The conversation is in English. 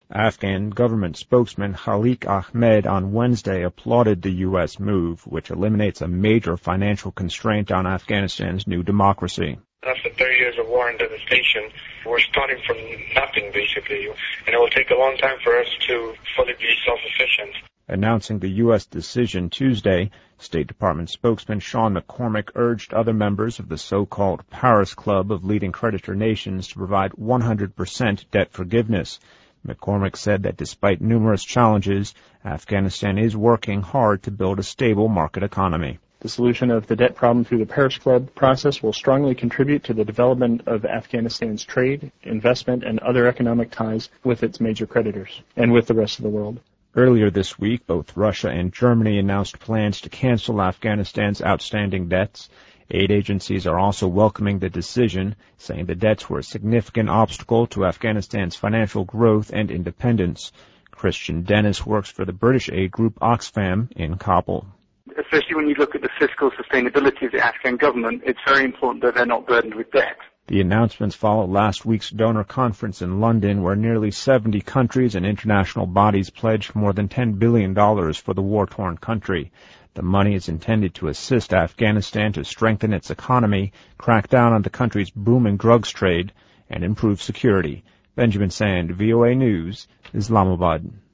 Afghan government spokesman Khalik Ahmed on Wednesday applauded the U.S. move, which eliminates a major financial constraint on Afghanistan's new democracy. After 30 years of war and devastation, we're starting from nothing, basically, and it will take a long time for us to fully be self-sufficient. Announcing the U.S. decision Tuesday, State Department spokesman Sean McCormick urged other members of the so-called Paris Club of leading creditor nations to provide 100% debt forgiveness. McCormick said that despite numerous challenges, Afghanistan is working hard to build a stable market economy. The solution of the debt problem through the Paris Club process will strongly contribute to the development of Afghanistan's trade, investment, and other economic ties with its major creditors and with the rest of the world. Earlier this week, both Russia and Germany announced plans to cancel Afghanistan's outstanding debts. Aid agencies are also welcoming the decision, saying the debts were a significant obstacle to Afghanistan's financial growth and independence. Christian Dennis works for the British aid group Oxfam in Kabul. Especially when you look at the fiscal sustainability of the Afghan government, it's very important that they're not burdened with debt. The announcements follow last week's donor conference in London, where nearly 70 countries and international bodies pledged more than $10 billion for the war-torn country. The money is intended to assist Afghanistan to strengthen its economy, crack down on the country's booming drugs trade, and improve security. Benjamin Sand, VOA News, Islamabad.